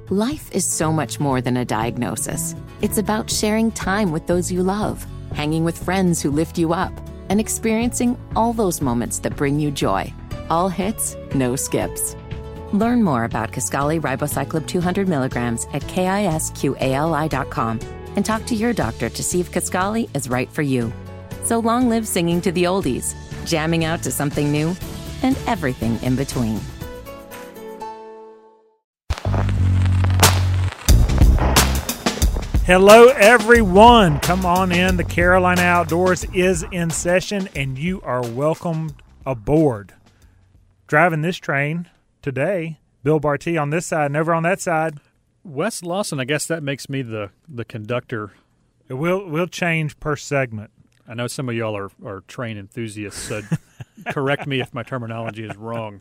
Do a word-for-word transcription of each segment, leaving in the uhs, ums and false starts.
Life is so much more than a diagnosis. It's about sharing time with those you love, hanging with friends who lift you up, and experiencing all those moments that bring you joy. All hits, no skips. Learn more about Kisqali Ribociclib two hundred milligrams at kisqali dot com and talk to your doctor to see if Kisqali is right for you. So long live singing to the oldies, jamming out to something new, and everything in between. Hello, everyone. Come on in. The Carolina Outdoors is in session, and you are welcomed aboard. Driving this train today, Bill Barty on this side and over on that side, Wes Lawson. I guess that makes me the, the conductor. It will will change per segment. I know some of y'all are, are train enthusiasts, so correct me if my terminology is wrong.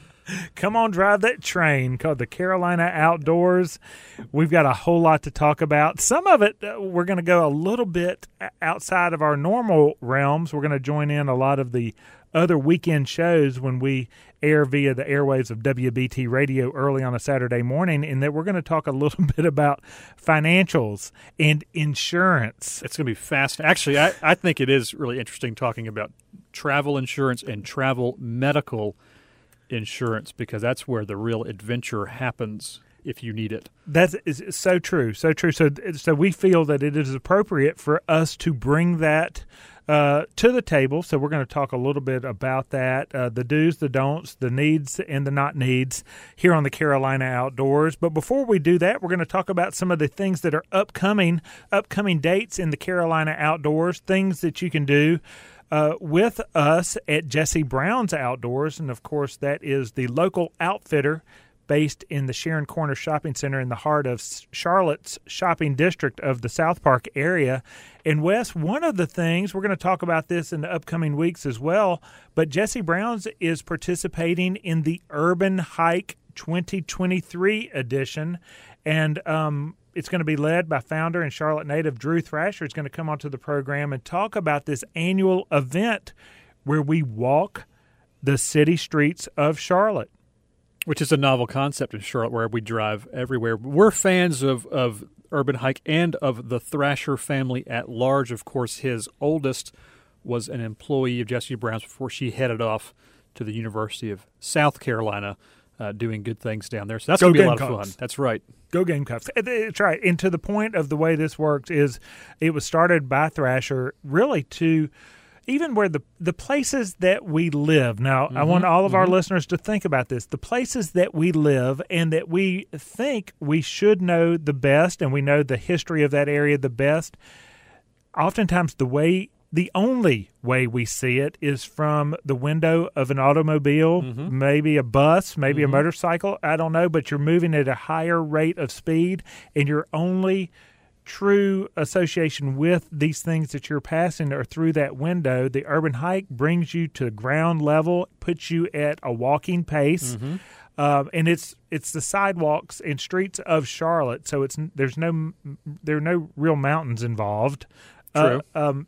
Come on, drive that train called the Carolina Outdoors. We've got a whole lot to talk about. Some of it, uh, we're going to go a little bit outside of our normal realms. We're going to join in a lot of the other weekend shows when we air via the airwaves of W B T Radio early on a Saturday morning, and that we're going to talk a little bit about financials and insurance. It's going to be fast. Actually, I, I think it is really interesting talking about travel insurance and travel medical insurance, because that's where the real adventure happens if you need it. That's is so true, so true. So, so we feel that it is appropriate for us to bring that uh, to the table. So we're going to talk a little bit about that, uh, the do's, the don'ts, the needs, and the not needs here on the Carolina Outdoors. But before we do that, we're going to talk about some of the things that are upcoming, upcoming dates in the Carolina Outdoors, things that you can do Uh, with us at Jesse Brown's Outdoors. And, of course, that is the local outfitter based in the Sharon Corner Shopping Center in the heart of Charlotte's shopping district of the South Park area. And, Wes, one of the things, we're going to talk about this in the upcoming weeks as well, but Jesse Brown's is participating in the Urban Hike twenty twenty-three edition. And, um, it's going to be led by founder and Charlotte native Drew Thrasher. Is going to come onto the program and talk about this annual event where we walk the city streets of Charlotte. Which is a novel concept in Charlotte, where we drive everywhere. We're fans of, of Urban Hike and of the Thrasher family at large. Of course, his oldest was an employee of Jesse Brown's before she headed off to the University of South Carolina, Uh, doing good things down there. So that's going to be a lot of fun. That's right. Go Gamecocks. That's right. And to the point of the way this works is it was started by Thrasher really to even where the, the places that we live. Now, mm-hmm, I want all of mm-hmm. our listeners to think about this. The places that we live and that we think we should know the best, and we know the history of that area the best, oftentimes the way The only way we see it is from the window of an automobile, mm-hmm. maybe a bus, maybe mm-hmm. a motorcycle. I don't know, but you're moving at a higher rate of speed, and your only true association with these things that you're passing are through that window. The Urban Hike brings you to ground level, puts you at a walking pace, mm-hmm. uh, and it's it's the sidewalks and streets of Charlotte. So it's there's no there are no real mountains involved. True. Uh, um,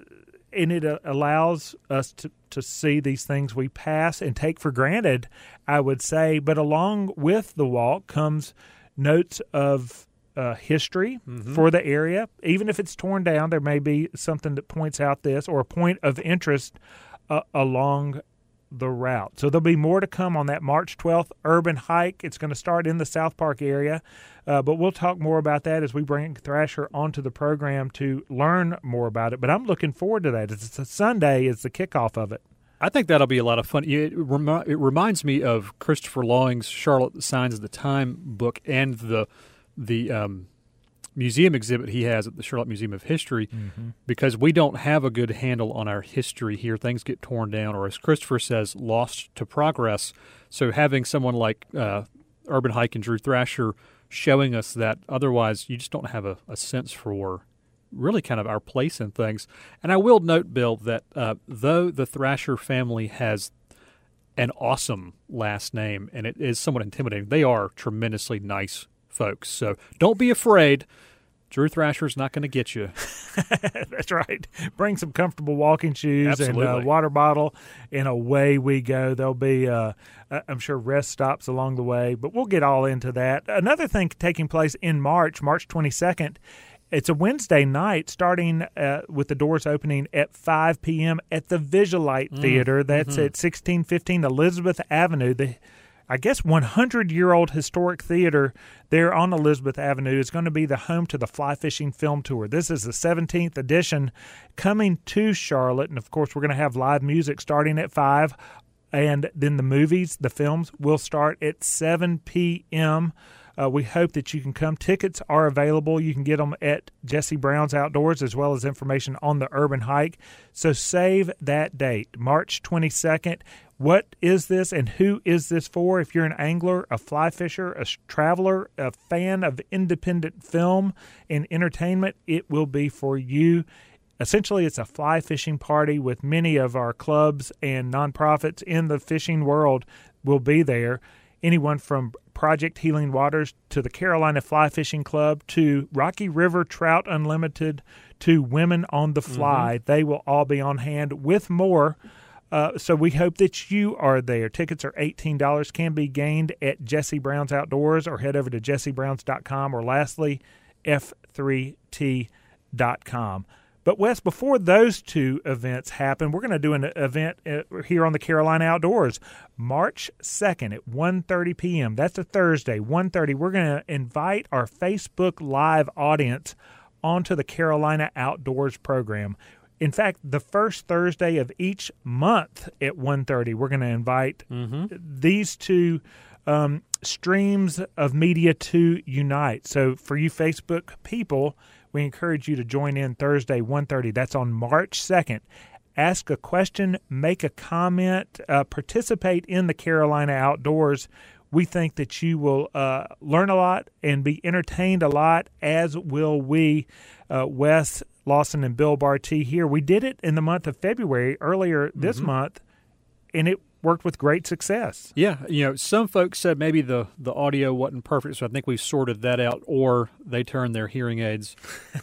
and it uh, allows us to, to see these things we pass and take for granted, I would say. But along with the walk comes notes of uh, history mm-hmm. for the area. Even if it's torn down, there may be something that points out this or a point of interest uh, along the route. So there'll be more to come on that March twelfth Urban Hike. It's going to start in the South Park area, uh, but we'll talk more about that as we bring Thrasher onto the program to learn more about it. But I'm looking forward to that. It's a Sunday is the kickoff of it. I think that'll be a lot of fun. It, remi- it reminds me of Christopher Long's Charlotte Signs of the Time book and the the um, museum exhibit he has at the Charlotte Museum of History, mm-hmm. because we don't have a good handle on our history here. Things get torn down, or as Christopher says, lost to progress. So having someone like uh, Urban Hike and Drew Thrasher showing us that, otherwise you just don't have a, a sense for really kind of our place in things. And I will note, Bill, that uh, though the Thrasher family has an awesome last name, and it is somewhat intimidating, they are tremendously nice folks. So don't be afraid Drew Thrasher's not going to get you. That's right. Bring some comfortable walking shoes Absolutely. and a water bottle, and away we go. There'll be, uh, I'm sure, rest stops along the way, but we'll get all into that. Another thing taking place in March, March twenty-second, it's a Wednesday night starting uh, with the doors opening at five p.m. at the Visualite mm. Theater. That's mm-hmm. at sixteen fifteen Elizabeth Avenue. The I guess one hundred year old historic theater there on Elizabeth Avenue is going to be the home to the Fly Fishing Film Tour. This is the seventeenth edition coming to Charlotte, and of course we're going to have live music starting at five, and then the movies, the films, will start at seven p.m. Uh, we hope that you can come. Tickets are available. You can get them at Jesse Brown's Outdoors, as well as information on the Urban Hike. So save that date, March twenty-second. What is this and who is this for? If you're an angler, a fly fisher, a traveler, a fan of independent film and entertainment, it will be for you. Essentially, it's a fly fishing party with many of our clubs and nonprofits in the fishing world will be there. Anyone from Project Healing Waters to the Carolina Fly Fishing Club to Rocky River Trout Unlimited to Women on the Fly, mm-hmm. they will all be on hand with more. Uh, so we hope that you are there. Tickets are eighteen dollars, can be gained at Jesse Brown's Outdoors, or head over to jesse browns dot com, or lastly, f three t dot com. But, Wes, before those two events happen, we're going to do an event here on the Carolina Outdoors, March second at one thirty p.m. That's a Thursday, one thirty. We're going to invite our Facebook Live audience onto the Carolina Outdoors program. In fact, the first Thursday of each month at one thirty, we're going to invite mm-hmm. these two um, streams of media to unite. So for you Facebook people, we encourage you to join in Thursday, one thirty. That's on March second. Ask a question, make a comment, uh, participate in the Carolina Outdoors. We think that you will uh, learn a lot and be entertained a lot, as will we. Uh, Wes Lawson and Bill Barty here. We did it in the month of February, earlier this mm-hmm. month, and it worked with great success. Yeah, you know, some folks said maybe the, the audio wasn't perfect, so I think we've sorted that out, or they turned their hearing aids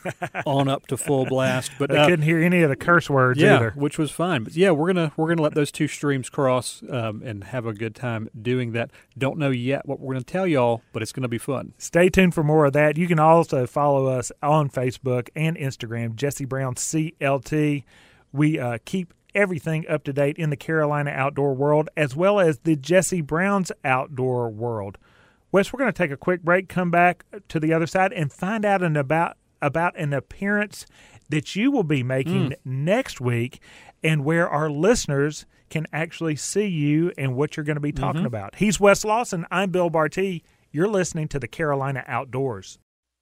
on up to full blast. But they uh, couldn't hear any of the curse words yeah, either, which was fine. But yeah, we're gonna we're gonna let those two streams cross um, and have a good time doing that. Don't know yet what we're gonna tell y'all, but it's gonna be fun. Stay tuned for more of that. You can also follow us on Facebook and Instagram, Jesse Brown C L T. We uh, keep everything up to date in the Carolina outdoor world, as well as the Jesse Brown's outdoor world. Wes, we're going to take a quick break, come back to the other side, and find out an about about an appearance that you will be making mm. next week, and where our listeners can actually see you and what you're going to be talking mm-hmm. about. He's Wes Lawson. I'm Bill Barty. You're listening to the Carolina Outdoors.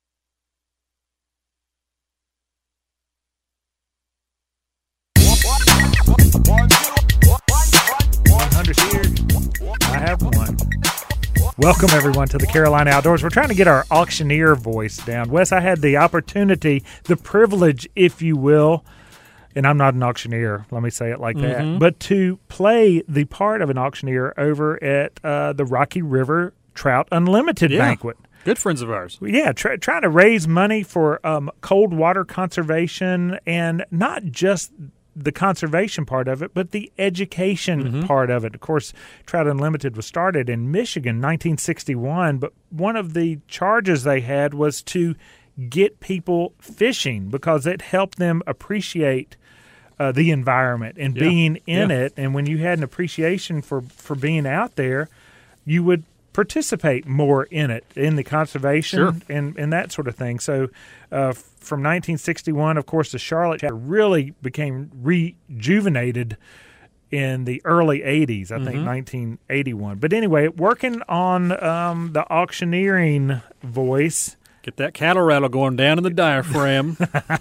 Here. I have one. Welcome, everyone, to the Carolina Outdoors. We're trying to get our auctioneer voice down. Wes, I had the opportunity, the privilege, if you will, and I'm not an auctioneer, let me say it like mm-hmm. that, but to play the part of an auctioneer over at uh, the Rocky River Trout Unlimited yeah. Banquet. Good friends of ours. Yeah, try, trying to raise money for um, cold water conservation, and not just the conservation part of it, but the education mm-hmm. part of it. Of course, Trout Unlimited was started in Michigan, nineteen sixty-one, but one of the charges they had was to get people fishing because it helped them appreciate uh, the environment and yeah. being in yeah. it. And when you had an appreciation for, for being out there, you would participate more in it, in the conservation sure. and, and that sort of thing. So uh, from nineteen sixty-one, of course, the Charlotte chapter really became rejuvenated in the early eighties, I mm-hmm. think nineteen eighty-one. But anyway, working on um, the auctioneering voice. Get that cattle rattle going down in the diaphragm.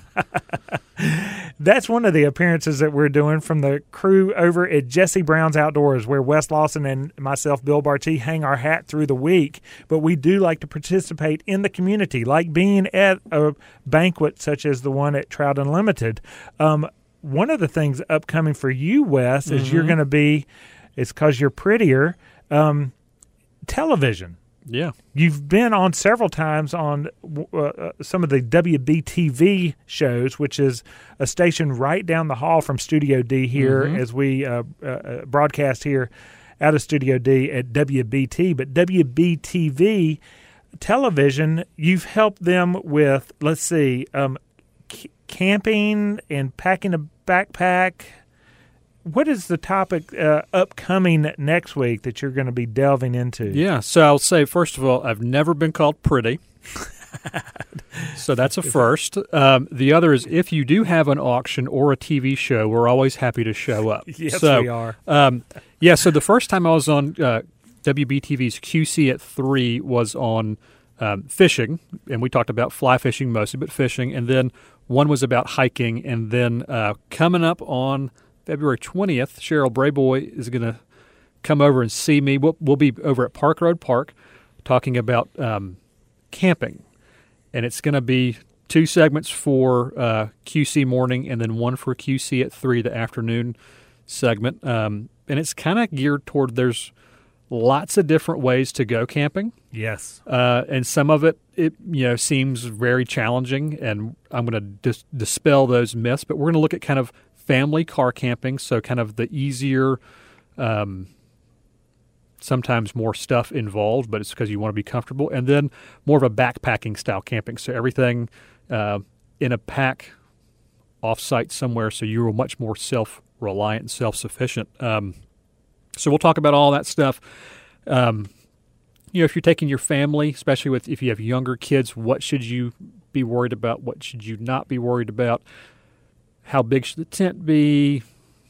That's one of the appearances that we're doing from the crew over at Jesse Brown's Outdoors, where Wes Lawson and myself, Bill Barty, hang our hat through the week. But we do like to participate in the community, like being at a banquet such as the one at Trout Unlimited. Um, one of the things upcoming for you, Wes, mm-hmm. is you're going to be, it's because you're prettier, um, television. Yeah. You've been on several times on uh, some of the W B T V shows, which is a station right down the hall from Studio D here Mm-hmm. as we uh, uh, broadcast here out of Studio D at W B T. But W B T V television, you've helped them with, let's see, um, c- camping and packing a backpack. What is the topic uh, upcoming next week that you're going to be delving into? Yeah, so I'll say, first of all, I've never been called pretty. So that's a first. Um, the other is if you do have an auction or a T V show, we're always happy to show up. Yes, so, we are. Um, yeah, so the first time I was on uh, W B T V's Q C at three was on um, fishing, and we talked about fly fishing mostly, but fishing. And then one was about hiking. And then uh, coming up on February twentieth, Cheryl Brayboy is going to come over and see me. We'll, we'll be over at Park Road Park talking about um, camping. And it's going to be two segments for uh, Q C morning and then one for Q C at three, the afternoon segment. Um, and it's kind of geared toward there's lots of different ways to go camping. Yes. Uh, and some of it, it you know, seems very challenging, and I'm going to dis- dispel those myths. But we're going to look at kind of family car camping, so kind of the easier, um, sometimes more stuff involved, but it's because you want to be comfortable. And then more of a backpacking style camping, so everything uh, in a pack off-site somewhere, so you're much more self-reliant and self-sufficient. Um, so we'll talk about all that stuff. Um, you know, if you're taking your family, especially with if you have younger kids, what should you be worried about? What should you not be worried about? How big should the tent be?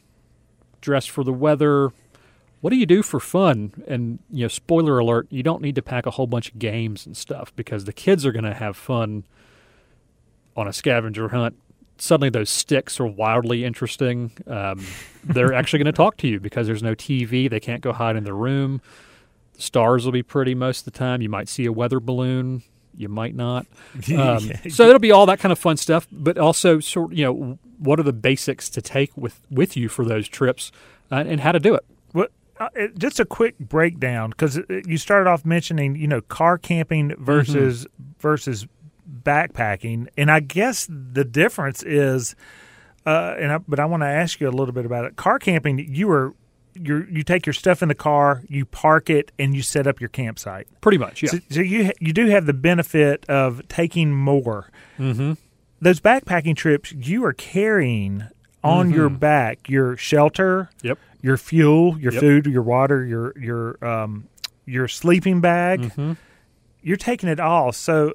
Dress for the weather. What do you do for fun? And, you know, spoiler alert, you don't need to pack a whole bunch of games and stuff because the kids are going to have fun on a scavenger hunt. Suddenly those sticks are wildly interesting. Um, they're actually going to talk to you because there's no T V. They can't go hide in their room. The stars will be pretty most of the time. You might see a weather balloon. You might not. Um, so it'll be all that kind of fun stuff, but also sort you know what are the basics to take with, with you for those trips uh, and how to do it. What? Uh, it, just a quick breakdown because you started off mentioning you know car camping versus mm-hmm. versus backpacking, and I guess the difference is, uh, and I, but I want to ask you a little bit about it. Car camping, you are. You you take your stuff in the car, you park it, and you set up your campsite. Pretty much, yeah. So, so you you do have the benefit of taking more. Mm-hmm. Those backpacking trips, you are carrying on mm-hmm. your back your shelter, yep. your fuel, your yep. food, your water, your your um, your sleeping bag. Mm-hmm. You're taking it all. So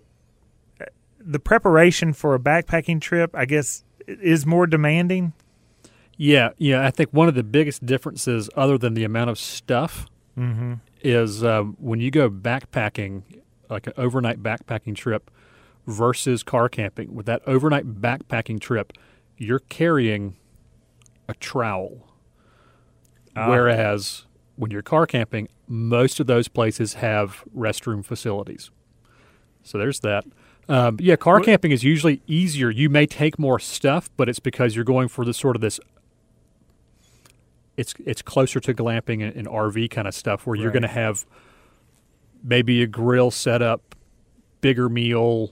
the preparation for a backpacking trip, I guess, is more demanding. Yeah, yeah. I think one of the biggest differences, other than the amount of stuff, mm-hmm. is um, when you go backpacking, like an overnight backpacking trip versus car camping. With that overnight backpacking trip, you're carrying a trowel. Uh, Whereas when you're car camping, most of those places have restroom facilities. So there's that. Um, yeah, car what? camping is usually easier. You may take more stuff, but it's because you're going for the sort of this It's it's closer to glamping and, and R V kind of stuff where right. you're going to have maybe a grill set up, bigger meal.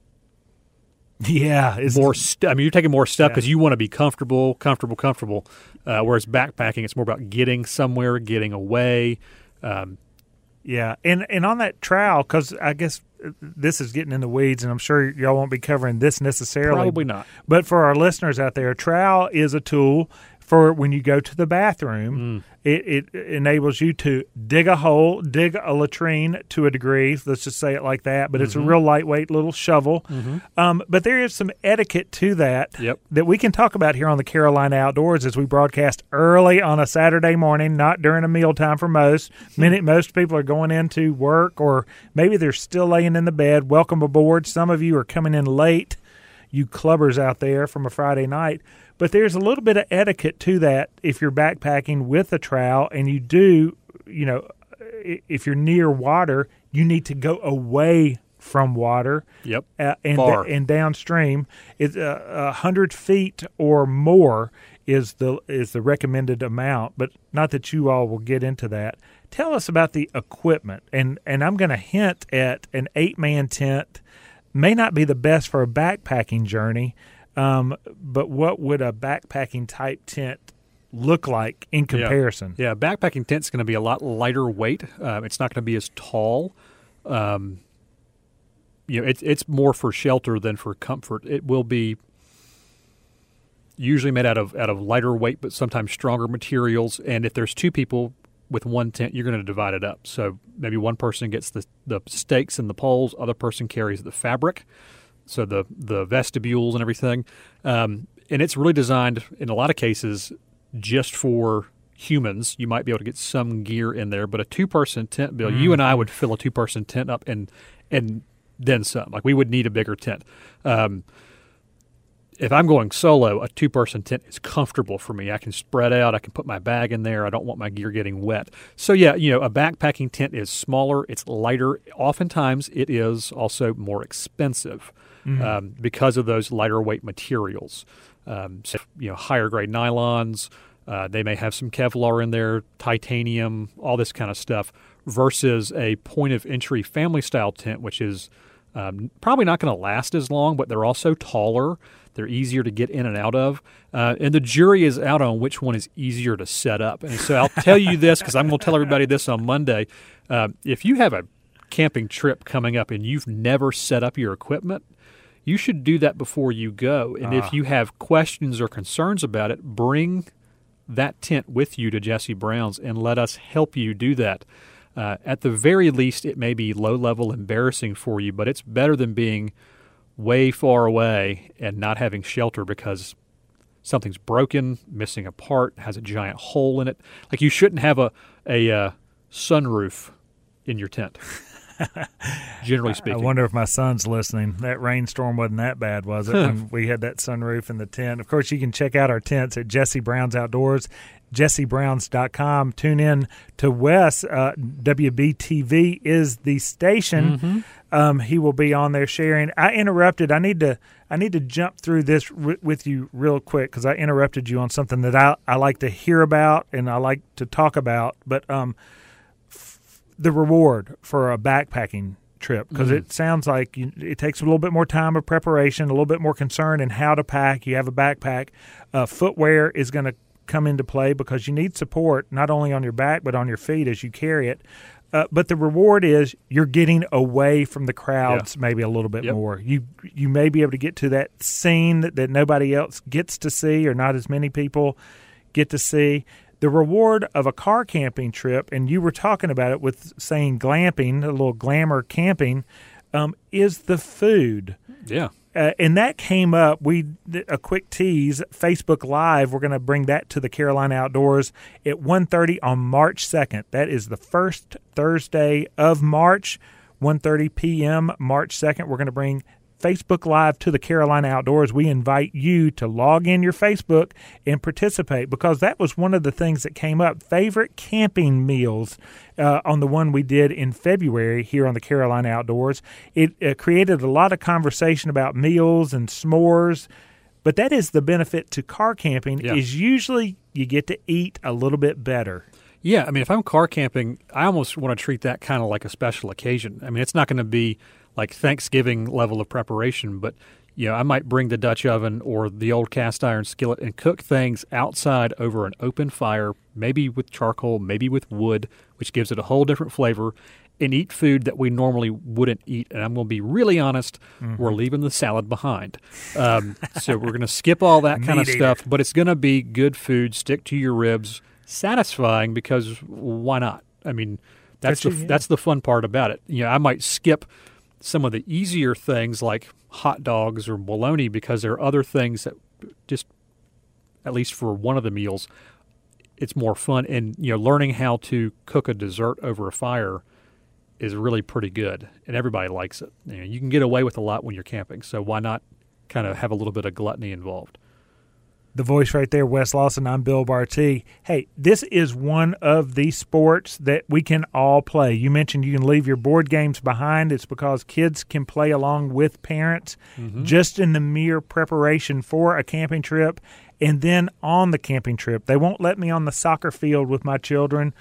Yeah. more. St- I mean, you're taking more stuff because yeah. you want to be comfortable, comfortable, comfortable. Uh, whereas backpacking, it's more about getting somewhere, getting away. Um, yeah. And, and on that trowel, because I guess this is getting in the weeds, and I'm sure y'all won't be covering this necessarily. Probably not. But for our listeners out there, a trowel is a tool for when you go to the bathroom. Mm. It, it enables you to dig a hole, dig a latrine to a degree. Let's just say it like that. But mm-hmm. it's a real lightweight little shovel. Mm-hmm. Um, but there is some etiquette to that yep. that we can talk about here on the Carolina Outdoors as we broadcast early on a Saturday morning, not during a mealtime for most. Many, most people are going into work or maybe they're still laying in the bed. Welcome aboard. Some of you are coming in late, you clubbers out there from a Friday night. But there's a little bit of etiquette to that if you're backpacking with a trowel and you do, you know, if you're near water, you need to go away from water. Yep. Uh, and, Far. and downstream. It's uh, one hundred feet or more is the is the recommended amount, but not that you all will get into that. tell us about the equipment. And, and I'm going to hint at an eight-man tent may not be the best for a backpacking journey, um, but what would a backpacking type tent look like in comparison? Yeah, yeah, backpacking tent's going to be a lot lighter weight. Uh, it's not going to be as tall. Um, you know, it's it's more for shelter than for comfort. It will be usually made out of out of lighter weight, but sometimes stronger materials. And if there's two people with one tent, you're going to divide it up. So maybe one person gets the the stakes and the poles, other person carries the fabric, so the the vestibules and everything. Um, and it's really designed in a lot of cases just for humans. You might be able to get some gear in there, but a two-person tent, Bill, mm. you and I would fill a two-person tent up and and then some. Like, we would need a bigger tent. Um, if I'm going solo, a two-person tent is comfortable for me. I can spread out. I can put my bag in there. I don't want my gear getting wet. So, yeah, you know, a backpacking tent is smaller. It's lighter. Oftentimes, it is also more expensive mm. um, because of those lighter weight materials. Um, so, you know, higher grade nylons. Uh, they may have some Kevlar in there, titanium, all this kind of stuff, versus a point of entry family style tent, which is um, probably not going to last as long, but they're also taller. They're easier to get in and out of. Uh, and the jury is out on which one is easier to set up. And so I'll tell you this, because I'm going to tell everybody this on Monday. Uh, if you have a camping trip coming up and you've never set up your equipment, you should do that before you go. And ah. if you have questions or concerns about it, bring that tent with you to Jesse Brown's and let us help you do that. Uh, at the very least, it may be low-level embarrassing for you, but it's better than being way far away and not having shelter because something's broken, missing a part, has a giant hole in it. Like, you shouldn't have a, a uh, sunroof in your tent, generally speaking. I wonder if my son's listening. That rainstorm wasn't that bad, was it, when we had that sunroof in the tent? Of course, you can check out our tents at Jesse Brown's Outdoors, jesse browns dot com. Tune in to Wes. Uh, W B T V is the station. Mm-hmm. Um, he will be on there sharing. I interrupted. I need to I need to jump through this r- with you real quick because I interrupted you on something that I, I like to hear about and I like to talk about. But um, f- the reward for a backpacking trip, because mm-hmm. it sounds like you, it takes a little bit more time of preparation, a little bit more concern in how to pack. You have a backpack. Uh, footwear is going to come into play because you need support not only on your back but on your feet as you carry it. Uh, but the reward is you're getting away from the crowds yeah. maybe a little bit yep. more. You you may be able to get to that scene that, that nobody else gets to see or not as many people get to see. The reward of a car camping trip, and you were talking about it with saying glamping, a little glamour camping, um, is the food. Yeah. Uh, and that came up. We a quick tease. Facebook Live. We're going to bring that to the Carolina Outdoors at one thirty on March second. That is the first Thursday of March, one thirty p.m. March second. We're going to bring Facebook Live to the Carolina Outdoors. We invite you to log in your Facebook and participate because that was one of the things that came up. Favorite camping meals uh, on the one we did in February here on the Carolina Outdoors. It uh, created a lot of conversation about meals and s'mores, but that is the benefit to car camping yeah. is usually you get to eat a little bit better. Yeah, I mean, if I'm car camping, I almost want to treat that kind of like a special occasion. I mean, it's not going to be like Thanksgiving level of preparation, but you know, I might bring the Dutch oven or the old cast iron skillet and cook things outside over an open fire, maybe with charcoal, maybe with wood, which gives it a whole different flavor, and eat food that we normally wouldn't eat. And I'm going to be really honest, mm-hmm. we're leaving the salad behind. Um, so we're going to skip all that kind of stuff, eater. But it's going to be good food, stick to your ribs, satisfying because why not? I mean, that's the, yeah. that's the fun part about it. You know, I might skip some of the easier things like hot dogs or bologna because there are other things that just, at least for one of the meals, it's more fun. And, you know, learning how to cook a dessert over a fire is really pretty good, and everybody likes it. You know, you can get away with a lot when you're camping, so why not kind of have a little bit of gluttony involved? The voice right there, Wes Lawson. I'm Bill Bartee. Hey, this is one of the sports that we can all play. You mentioned you can leave your board games behind. It's because kids can play along with parents mm-hmm. just in the mere preparation for a camping trip and then on the camping trip. They won't let me on the soccer field with my children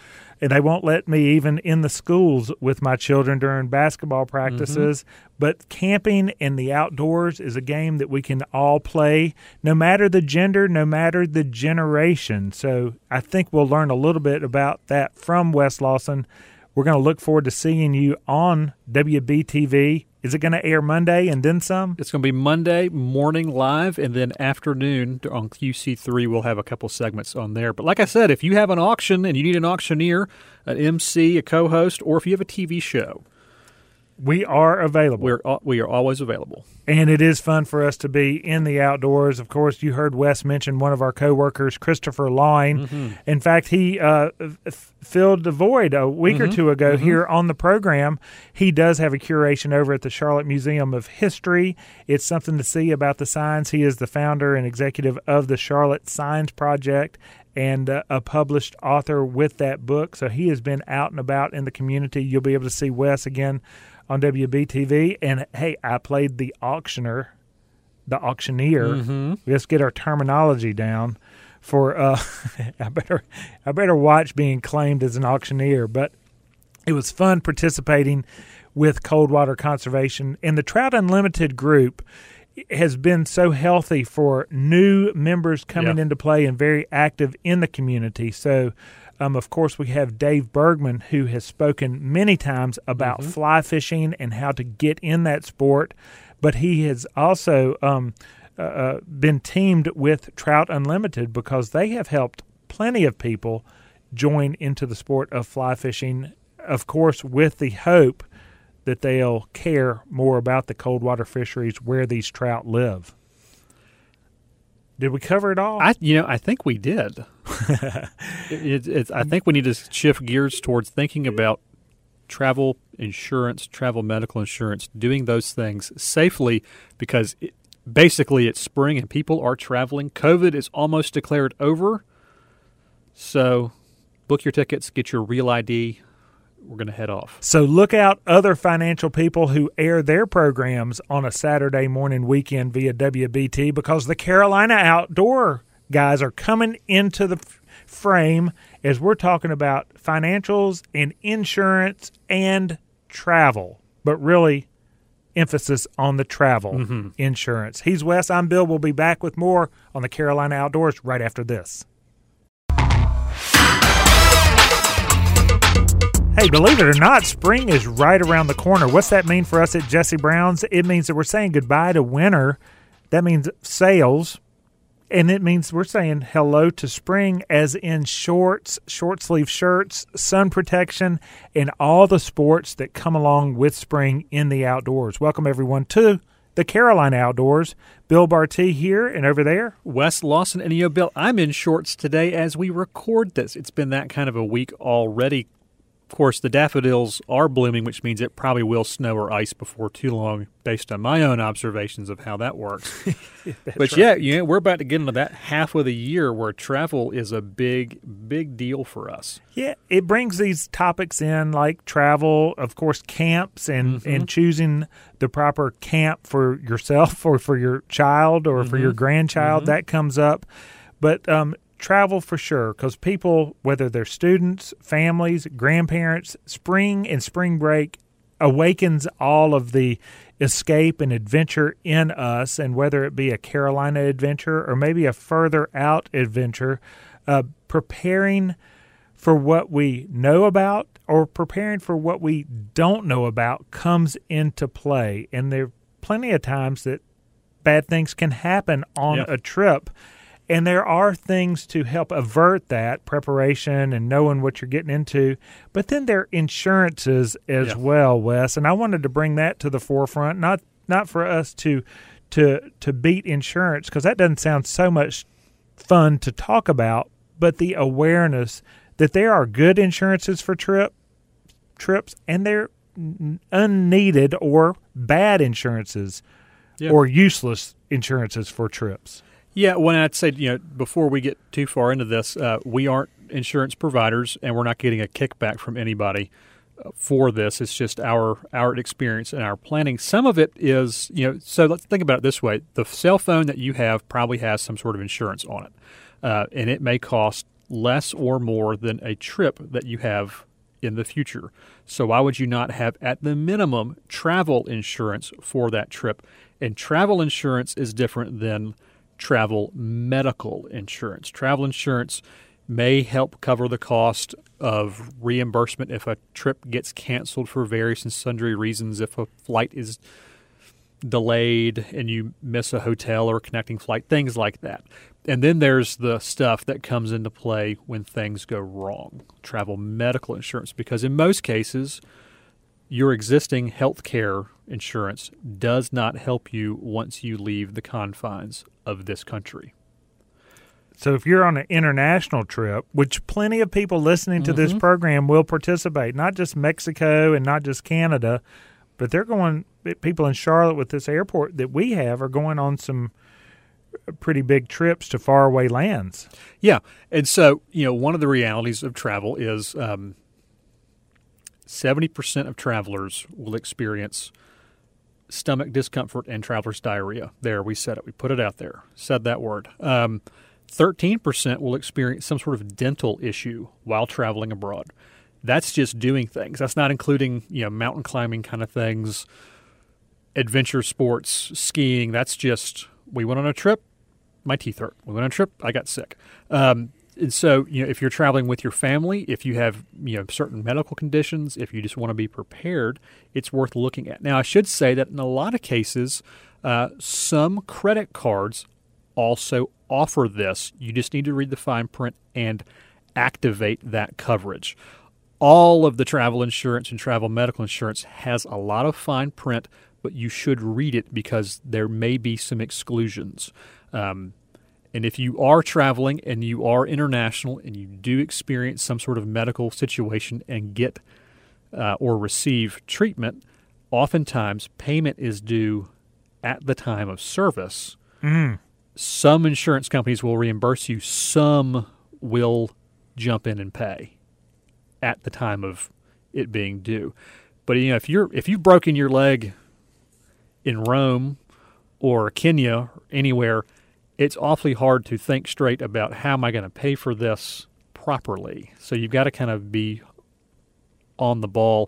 and they won't let me even in the schools with my children during basketball practices. Mm-hmm. But camping in the outdoors is a game that we can all play, no matter the gender, no matter the generation. So I think we'll learn a little bit about that from Wes Lawson. We're going to look forward to seeing you on W B T V. Is it going to air Monday and then some? It's going to be Monday morning live, and then afternoon on Q C three we'll have a couple segments on there. But like I said, if you have an auction and you need an auctioneer, an M C, a co-host, or if you have a T V show, we are available. We're we are always available. And it is fun for us to be in the outdoors. Of course, you heard Wes mention one of our coworkers, Christopher Lawing. Mm-hmm. In fact, he uh, f- filled the void a week mm-hmm. or two ago mm-hmm. here on the program. He does have a curation over at the Charlotte Museum of History. It's something to see about the signs. He is the founder and executive of the Charlotte Signs Project and uh, a published author with that book. So he has been out and about in the community. You'll be able to see Wes again on W B T V. And, hey, I played the auctioneer, the auctioneer. Mm-hmm. Let's get our terminology down for uh, – I better I better watch being claimed as an auctioneer. But it was fun participating with Coldwater Conservation. And the Trout Unlimited group has been so healthy for new members coming yeah. into play and very active in the community. So – Um, of course, we have Dave Bergman, who has spoken many times about mm-hmm. fly fishing and how to get in that sport. But he has also um, uh, been teamed with Trout Unlimited because they have helped plenty of people join into the sport of fly fishing, of course, with the hope that they'll care more about the coldwater fisheries where these trout live. Did we cover it all? I, you know, I think we did. it, it, I think we need to shift gears towards thinking about travel insurance, travel medical insurance, doing those things safely because it, basically it's spring and people are traveling. COVID is almost declared over. So book your tickets, get your real I D. We're going to head off. So look out other financial people who air their programs on a Saturday morning weekend via W B T because the Carolina Outdoor guys are coming into the frame as we're talking about financials and insurance and travel, but really emphasis on the travel mm-hmm. insurance. He's Wes. I'm Bill. We'll be back with more on the Carolina Outdoors right after this. Hey, believe it or not, spring is right around the corner. What's that mean for us at Jesse Brown's? It means that we're saying goodbye to winter. That means sales. And it means we're saying hello to spring, as in shorts, short-sleeve shirts, sun protection, and all the sports that come along with spring in the outdoors. Welcome, everyone, to the Carolina Outdoors. Bill Bartee here, and over there, Wes Lawson. And, you know, Bill, I'm in shorts today as we record this. It's been that kind of a week already. Of course, the daffodils are blooming, which means it probably will snow or ice before too long, based on my own observations of how that works. But right. yeah, you know, we're about to get into that half of the year where travel is a big, big deal for us. Yeah, it brings these topics in like travel, of course, camps, and, mm-hmm. and choosing the proper camp for yourself or for your child or mm-hmm. for your grandchild. Mm-hmm. That comes up. But um travel for sure, because people, whether they're students, families, grandparents, spring and spring break awakens all of the escape and adventure in us, and whether it be a Carolina adventure or maybe a further out adventure, uh, preparing for what we know about or preparing for what we don't know about comes into play. And there are plenty of times that bad things can happen on yep. a trip. And there are things to help avert that, preparation and knowing what you're getting into. But then there are insurances as yeah. well, Wes. And I wanted to bring that to the forefront, not not for us to to to beat insurance, because that doesn't sound so much fun to talk about, but the awareness that there are good insurances for trip trips and there are unneeded or bad insurances yeah. or useless insurances for trips. Yeah, when I'd say, you know, before we get too far into this, uh, we aren't insurance providers, and we're not getting a kickback from anybody uh, for this. It's just our our experience and our planning. Some of it is, you know, so let's think about it this way. The cell phone that you have probably has some sort of insurance on it, uh, and it may cost less or more than a trip that you have in the future. So why would you not have, at the minimum, travel insurance for that trip? And travel insurance is different than travel medical insurance. Travel insurance may help cover the cost of reimbursement if a trip gets canceled for various and sundry reasons, if a flight is delayed and you miss a hotel or a connecting flight, things like that. And then there's the stuff that comes into play when things go wrong, travel medical insurance, because in most cases, your existing health care insurance does not help you once you leave the confines of this country. So if you're on an international trip, which plenty of people listening to mm-hmm. this program will participate, not just Mexico and not just Canada, but they're going, people in Charlotte with this airport that we have are going on some pretty big trips to faraway lands. Yeah. And so, you know, one of the realities of travel is um, seventy percent of travelers will experience stomach discomfort and traveler's diarrhea. There, we said it. We put it out there. Said that word. Um, thirteen percent will experience some sort of dental issue while traveling abroad. That's just doing things. That's not including, you know, mountain climbing kind of things, adventure sports, skiing. That's just, we went on a trip, my teeth hurt. We went on a trip, I got sick. Um, and so, you know, if you're traveling with your family, if you have, you know, certain medical conditions, if you just want to be prepared, it's worth looking at. Now, I should say that in a lot of cases, uh, some credit cards also offer this. You just need to read the fine print and activate that coverage. All of the travel insurance and travel medical insurance has a lot of fine print, but you should read it because there may be some exclusions. Um, and if you are traveling and you are international and you do experience some sort of medical situation and get uh, or receive treatment, oftentimes payment is due at the time of service. Mm. Some insurance companies will reimburse you. Some will jump in and pay at the time of it being due. But you know, if you're if you've broken your leg in Rome or Kenya or anywhere, it's awfully hard to think straight about how am I going to pay for this properly. So you've got to kind of be on the ball.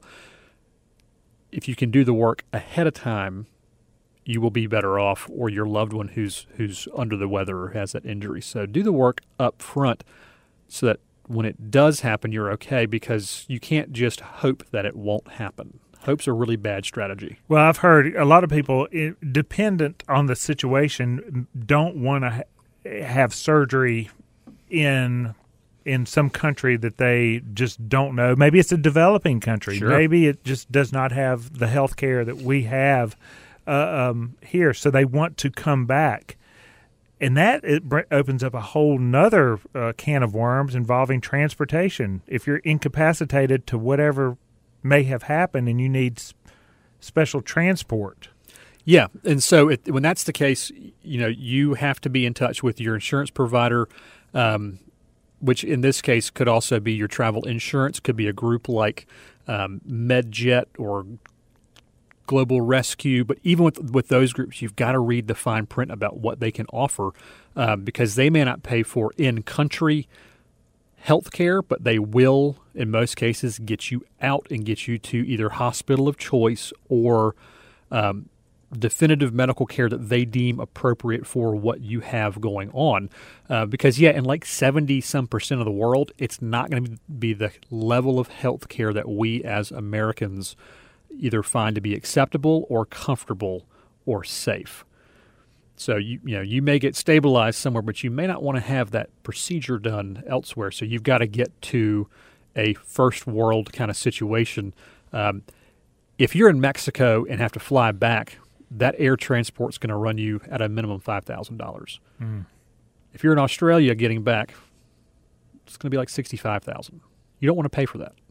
If you can do the work ahead of time, you will be better off, or your loved one who's who's under the weather or has that injury. So do the work up front so that when it does happen, you're okay, because you can't just hope that it won't happen. Hope's a really bad strategy. Well, I've heard a lot of people, dependent on the situation, don't want to ha- have surgery in in some country that they just don't know. Maybe it's a developing country. Sure. Maybe it just does not have the health care that we have uh, um, here, so they want to come back. And that it br- opens up a whole nother uh, can of worms involving transportation. If you're incapacitated to whatever may have happened and you need s- special transport. Yeah, and so it, when that's the case, you know, you have to be in touch with your insurance provider, um, which in this case could also be your travel insurance, could be a group like um, MedJet or Global Rescue. But even with with those groups, you've got to read the fine print about what they can offer, um, because they may not pay for in-country health care, but they will, in most cases, get you out and get you to either hospital of choice or um, definitive medical care that they deem appropriate for what you have going on. Uh, because, yeah, in like seventy-some percent of the world, it's not going to be the level of health care that we as Americans either find to be acceptable or comfortable or safe. So you you know you may get stabilized somewhere, but you may not want to have that procedure done elsewhere. So you've got to get to a first world kind of situation. Um, if you're in Mexico and have to fly back, that air transport's going to run you at a minimum five thousand dollars. Mm. If you're in Australia getting back, it's going to be like sixty-five thousand dollars. You don't want to pay for that.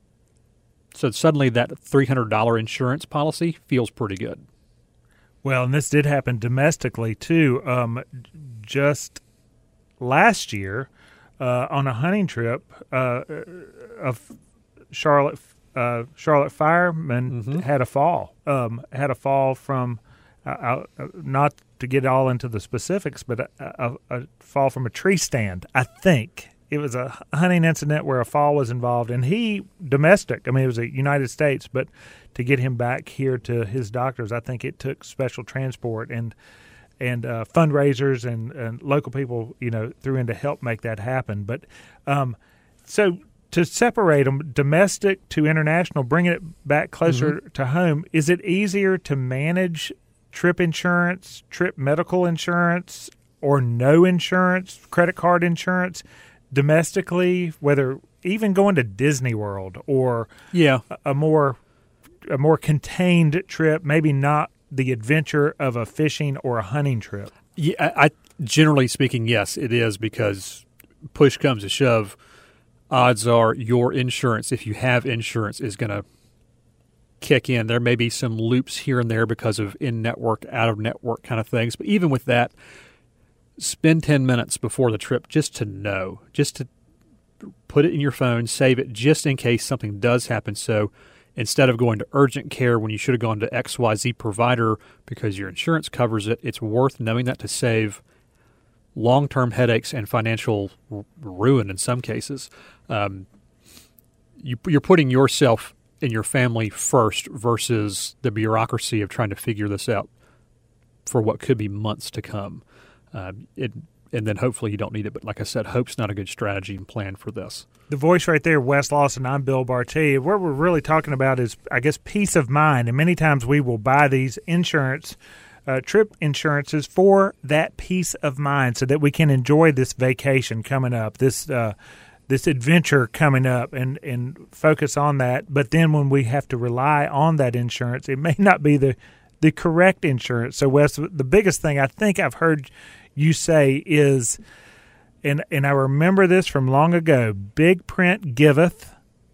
So suddenly that three hundred dollars insurance policy feels pretty good. Well, and this did happen domestically, too. Um, just last year, uh, on a hunting trip, uh, a Charlotte uh, Charlotte fireman Mm-hmm. had a fall. Um, had a fall from, uh, uh, not to get all into the specifics, but a, a, a fall from a tree stand, I think. it was a hunting incident where a fall was involved, and he domestic. I mean, it was a United States, but to get him back here to his doctors, I think it took special transport and and uh, fundraisers and, and local people, you know, threw in to help make that happen. But um, so to separate them, domestic to international, bringing it back closer mm-hmm. to home, is it easier to manage trip insurance, trip medical insurance, or no insurance, credit card insurance domestically, whether even going to Disney World or yeah. a, a more a more contained trip, maybe not the adventure of a fishing or a hunting trip? Yeah, I, I generally speaking, yes, it is, because push comes to shove, odds are your insurance, if you have insurance, is going to kick in. There may be some loops here and there because of in-network, out-of-network kind of things, but even with that, spend ten minutes before the trip just to know, just to put it in your phone, save it just in case something does happen. So instead of going to urgent care when you should have gone to X Y Z provider because your insurance covers it, it's worth knowing that to save long-term headaches and financial r- ruin in some cases. Um, you, you're putting yourself and your family first versus the bureaucracy of trying to figure this out for what could be months to come. Uh, it, and then hopefully you don't need it. But like I said, hope's not a good strategy and plan for this. The voice right there, Wes Lawson, I'm Bill Barty. What we're really talking about is, I guess, peace of mind. And many times we will buy these insurance, uh, trip insurances for that peace of mind so that we can enjoy this vacation coming up, this uh, this adventure coming up, and, and focus on that. But then when we have to rely on that insurance, it may not be the, the correct insurance. So, Wes, the biggest thing I think I've heard you say is, and and I remember this from long ago, big print giveth,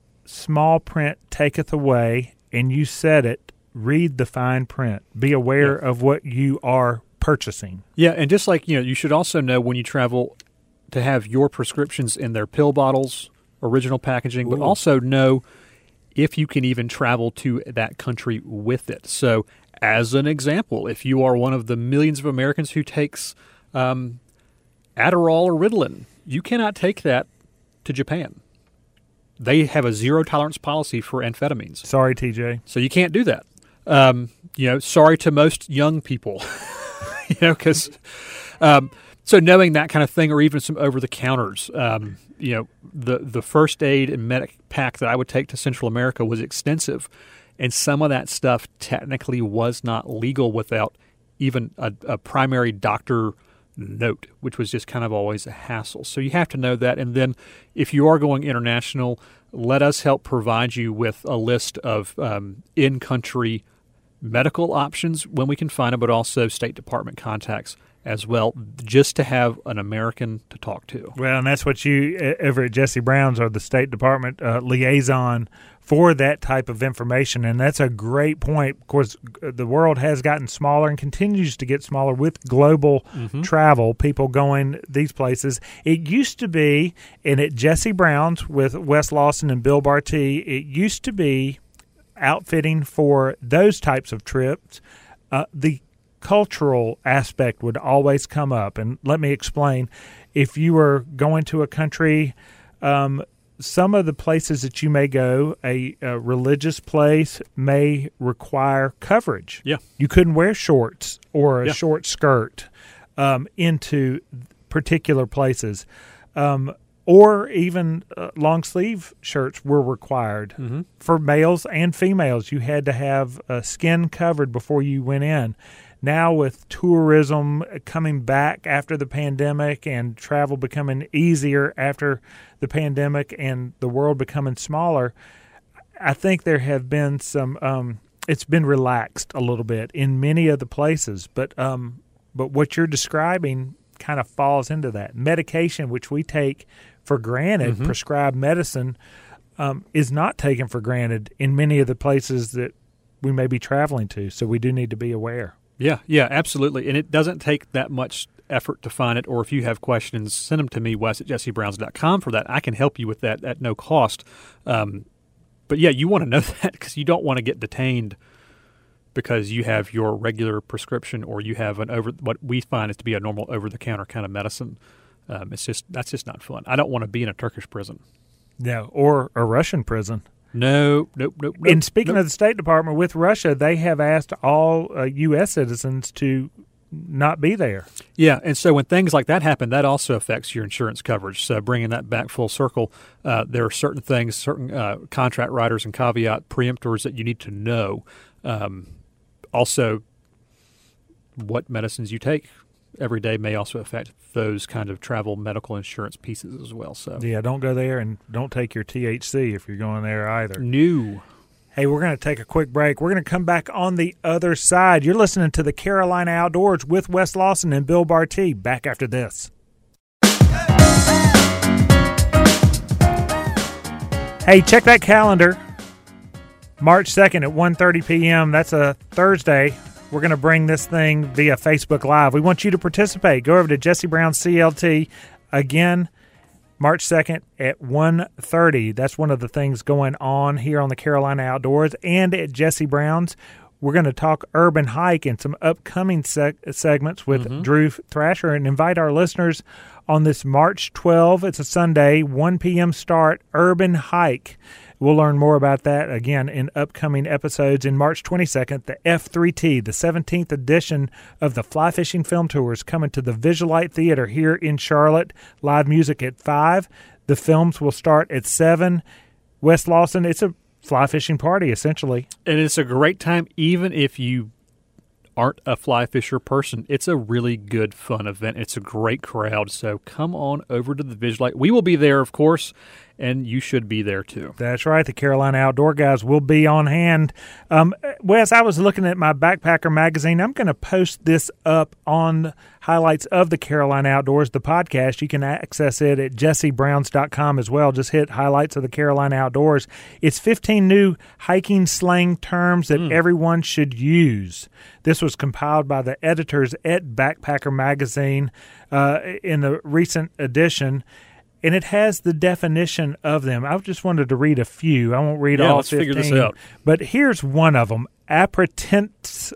small print taketh away, and you said it, read the fine print. Be aware yeah. of what you are purchasing. Yeah, and just like, you know, you should also know when you travel to have your prescriptions in their pill bottles, original packaging, Ooh. But also know if you can even travel to that country with it. So as an example, if you are one of the millions of Americans who takes Um, Adderall or Ritalin, you cannot take that to Japan. They have a zero tolerance policy for amphetamines. Sorry, T J. So you can't do that. Um, you know, sorry to most young people. you know, because um, so knowing that kind of thing, or even some over the counters. Um, you know, the the first aid and medic pack that I would take to Central America was extensive, and some of that stuff technically was not legal without even a, a primary doctor note, which was just kind of always a hassle. So you have to know that. And then if you are going international, let us help provide you with a list of um, in-country medical options when we can find them, but also State Department contacts as well, just to have an American to talk to. Well, and that's what you over at Jesse Brown's are the State Department uh, liaison for that type of information, and that's a great point. Of course, the world has gotten smaller and continues to get smaller with global mm-hmm. travel, people going these places. It used to be, and at Jesse Brown's with Wes Lawson and Bill Barty, it used to be outfitting for those types of trips. Uh, the cultural aspect would always come up, and let me explain. If you were going to a country, um, some of the places that you may go, a, a religious place may require coverage. Yeah. You couldn't wear shorts or a yeah. short skirt um, into particular places. Um, or even uh, long-sleeve shirts were required. Mm-hmm. For males and females. You had to have uh, skin covered before you went in. Now with tourism coming back after the pandemic and travel becoming easier after the pandemic and the world becoming smaller, I think there have been some um, – it's been relaxed a little bit in many of the places. But um, but what you're describing kind of falls into that. Medication, which we take for granted, mm-hmm. prescribed medicine, um, is not taken for granted in many of the places that we may be traveling to. So we do need to be aware. Yeah, yeah, absolutely. And it doesn't take that much effort to find it. Or if you have questions, send them to me, Wes at jesse browns dot com for that. I can help you with that at no cost. Um, but, yeah, you want to know that because you don't want to get detained because you have your regular prescription or you have an over what we find is to be a normal over-the-counter kind of medicine. Um, it's just that's just not fun. I don't want to be in a Turkish prison. No, or a Russian prison. No, nope, nope, nope. And speaking nope. of the State Department, with Russia, they have asked all uh, U S citizens to not be there. Yeah, and so when things like that happen, that also affects your insurance coverage. So bringing that back full circle, uh, there are certain things, certain uh, contract riders and caveat preemptors that you need to know. Um, also, what medicines you take every day may also affect those kind of travel medical insurance pieces as well. So yeah, don't go there, and don't take your T H C if you're going there either. No. Hey, we're going to take a quick break. We're going to come back on the other side. You're listening to the Carolina Outdoors with Wes Lawson and Bill Barty. Back after this. Hey, check that calendar. March second at one thirty p.m. That's a Thursday. We're going to bring this thing via Facebook Live. We want you to participate. Go over to Jesse Brown C L T. Again, March second at one thirty. That's one of the things going on here on the Carolina Outdoors and at Jesse Brown's. We're going to talk urban hike and some upcoming seg- segments with mm-hmm. Drew Thrasher and invite our listeners on this March twelfth. It's a Sunday, one p.m. start, urban hike. We'll learn more about that, again, in upcoming episodes. In March twenty-second, the F three T, the seventeenth edition of the Fly Fishing Film Tour, is coming to the Visualite Theater here in Charlotte. Live music at five. The films will start at seven. Wes Lawson, it's a fly fishing party, essentially. And it's a great time, even if you aren't a fly fisher person. It's a really good, fun event. It's a great crowd. So come on over to the Visualite. We will be there, of course, and you should be there too. That's right. The Carolina Outdoor guys will be on hand. Um, Wes, I was looking at my Backpacker magazine. I'm going to post this up on highlights of the Carolina Outdoors, the podcast. You can access it at jesse browns dot com as well. Just hit highlights of the Carolina Outdoors. It's fifteen new hiking slang terms that mm. everyone should use. This was compiled by the editors at Backpacker magazine uh, in the recent edition. And it has the definition of them. I just wanted to read a few. I won't read yeah, all let's fifteen. Figure this out. But here's one of them. Apprehensive.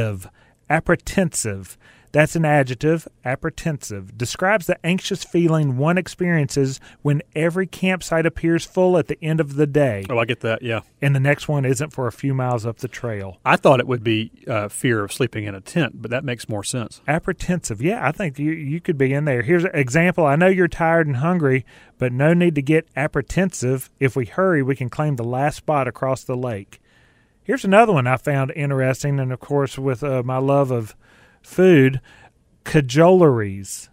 Apprehensive. That's an adjective. Apprehensive. Describes the anxious feeling one experiences when every campsite appears full at the end of the day. Oh, I get that, yeah. And the next one isn't for a few miles up the trail. I thought it would be uh, fear of sleeping in a tent, but that makes more sense. Apprehensive. Yeah, I think you, you could be in there. Here's an example. I know you're tired and hungry, but no need to get apprehensive. If we hurry, we can claim the last spot across the lake. Here's another one I found interesting, and, of course, with uh, my love of food, cajoleries.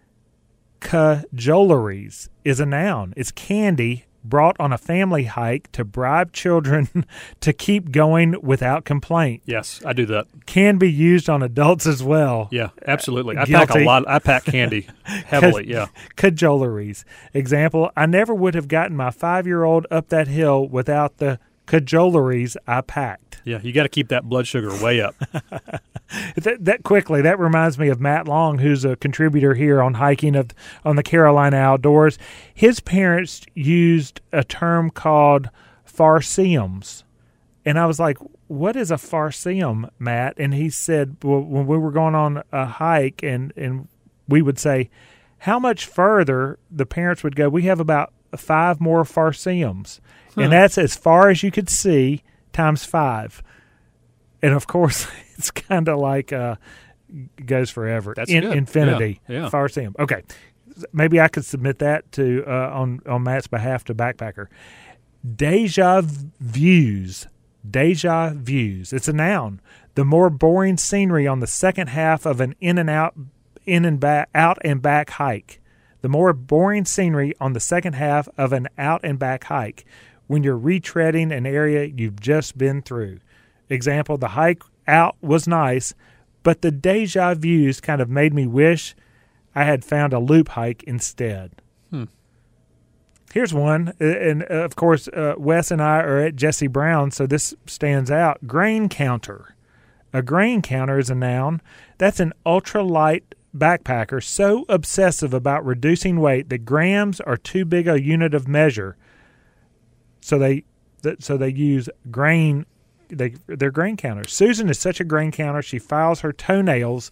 Cajoleries is a noun. It's candy brought on a family hike to bribe children to keep going without complaint. Yes, I do that. Can be used on adults as well. Yeah, absolutely. I Guilty. pack a lot. I pack candy heavily. Yeah. Cajoleries. Example: I never would have gotten my five-year-old up that hill without the cajoleries I packed. Yeah, you got to keep that blood sugar way up. that, that quickly, that reminds me of Matt Long, who's a contributor here on hiking of on the Carolina Outdoors. His parents used a term called farseums, and I was like, "What is a farseum, Matt?" And he said, well, when we were going on a hike, and and we would say, "How much further?" The parents would go, "We have about five more farseums." Huh. And that's as far as you could see times five. And, of course, it's kind of like uh, goes forever. That's In, good. Infinity. Yeah, yeah. Farseum. Okay. Maybe I could submit that to uh, on, on Matt's behalf to Backpacker. Deja views. Deja views. It's a noun. The more boring scenery on the second half of an in and out, in and back, out and back hike. The more boring scenery on the second half of an out and back hike when you're retreading an area you've just been through. Example, the hike out was nice, but the deja views kind of made me wish I had found a loop hike instead. Hmm. Here's one, and uh, of course, uh, Wes and I are at Jesse Brown, so this stands out. Grain counter. A grain counter is a noun. That's an ultralight backpacker so obsessive about reducing weight that grams are too big a unit of measure. So they, so they use grain. They they're grain counters. Susan is such a grain counter. She files her toenails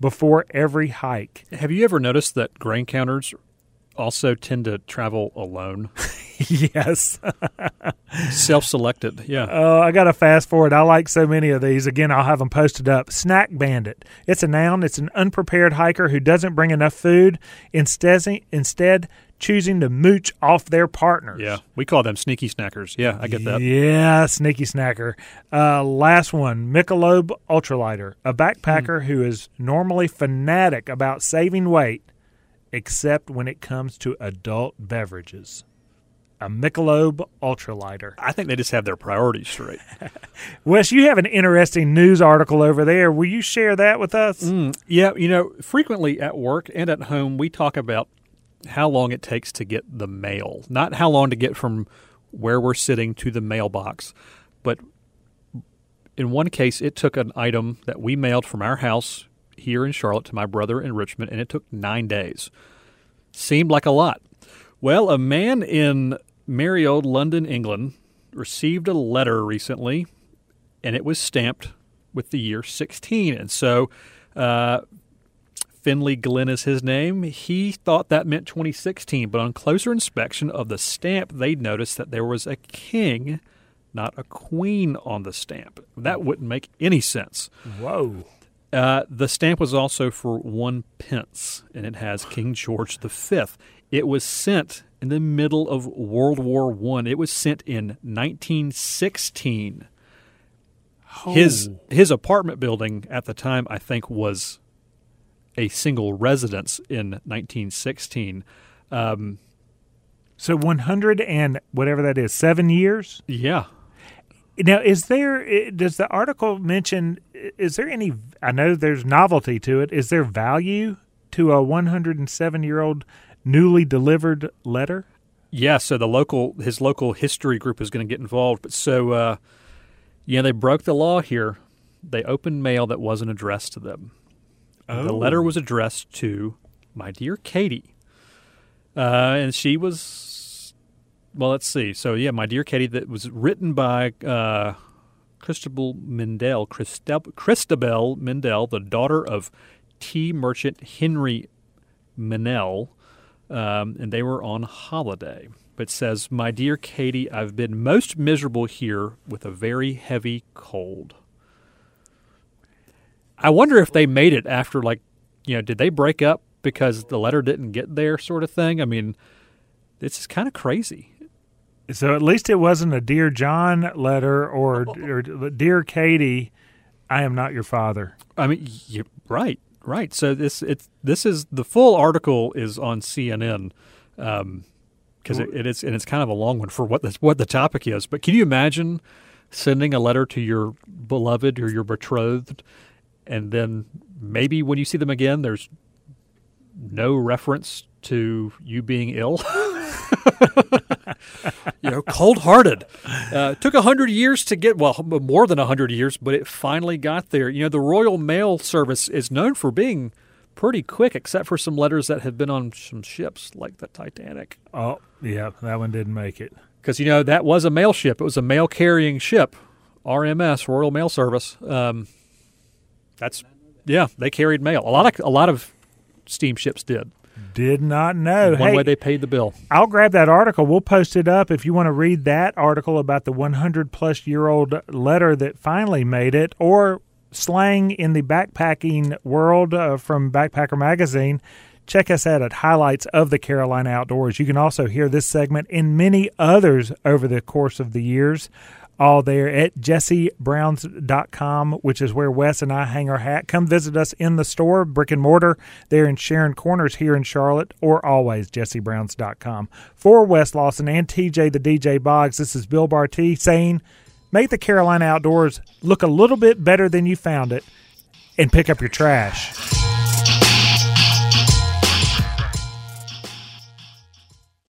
before every hike. Have you ever noticed that grain counters also tend to travel alone? Yes. Self-selected, yeah. Oh, I got to fast forward. I like so many of these. Again, I'll have them posted up. Snack bandit. It's a noun. It's an unprepared hiker who doesn't bring enough food, instead, instead choosing to mooch off their partners. Yeah, we call them sneaky snackers. Yeah, I get that. Yeah, sneaky snacker. Uh, last one, Michelob Ultralighter, a backpacker mm. who is normally fanatic about saving weight, except when it comes to adult beverages. A Michelob Ultralighter. I think they just have their priorities straight. Wes, you have an interesting news article over there. Will you share that with us? Mm, yeah, you know, frequently at work and at home, we talk about how long it takes to get the mail. Not how long to get from where we're sitting to the mailbox. But in one case, it took an item that we mailed from our house here in Charlotte to my brother in Richmond, and it took nine days. Seemed like a lot. Well, a man in merry old London, England, received a letter recently, and it was stamped with the year sixteen. And so uh, Finley Glenn is his name. He thought that meant twenty sixteen, but on closer inspection of the stamp, they noticed that there was a king, not a queen, on the stamp. That wouldn't make any sense. Whoa. Uh, the stamp was also for one pence, and it has King George the Fifth. It was sent in the middle of World War One. It was sent in nineteen sixteen. Oh. His his apartment building at the time, I think, was a single residence in nineteen sixteen. Um, so one hundred and whatever that is, seven years? Yeah. Now, is there, does the article mention, is there any, I know there's novelty to it, is there value to a one hundred seven-year-old newly delivered letter? Yeah, so the local, his local history group is going to get involved. But so, uh, yeah, they broke the law here. They opened mail that wasn't addressed to them. Oh. The letter was addressed to my dear Katie. Uh, and she was... Well, let's see. So, yeah, my dear Katie, that was written by uh, Christabel Mendel, Christab- Christabel Mendel, the daughter of tea merchant Henry Mennell, um, and they were on holiday. But it says, my dear Katie, I've been most miserable here with a very heavy cold. I wonder if they made it after, like, you know, did they break up because the letter didn't get there sort of thing? I mean, it's kind of crazy. So at least it wasn't a Dear John letter or, or Dear Katie, I am not your father. I mean, you're right, right. So this it's this is the full article is on C N N because um, it, it is and it's kind of a long one for what the, what the topic is. But can you imagine sending a letter to your beloved or your betrothed, and then maybe when you see them again, there's no reference to you being ill? You know, cold-hearted. Uh, took a hundred years to get, well, more than a hundred years, but it finally got there. You know, the Royal Mail Service is known for being pretty quick, except for some letters that have been on some ships, like the Titanic. Oh, yeah, that one didn't make it. Because, you know, that was a mail ship. It was a mail-carrying ship, R M S, Royal Mail Service. Um, that's, yeah, they carried mail. A lot of a lot of steamships did. Did not know. One hey, way they paid the bill. I'll grab that article. We'll post it up if you want to read that article about the one hundred plus year old letter that finally made it, or slang in the backpacking world uh, from Backpacker Magazine. Check us out at Highlights of the Carolina Outdoors. You can also hear this segment and many others over the course of the years, all there at jesse browns dot com, which is where Wes and I hang our hat. Come visit us in the store, brick and mortar, there in Sharon Corners here in Charlotte, or always jesse browns dot com. For Wes Lawson and T J the D J Boggs, this is Bill Barty saying, make the Carolina Outdoors look a little bit better than you found it, and pick up your trash.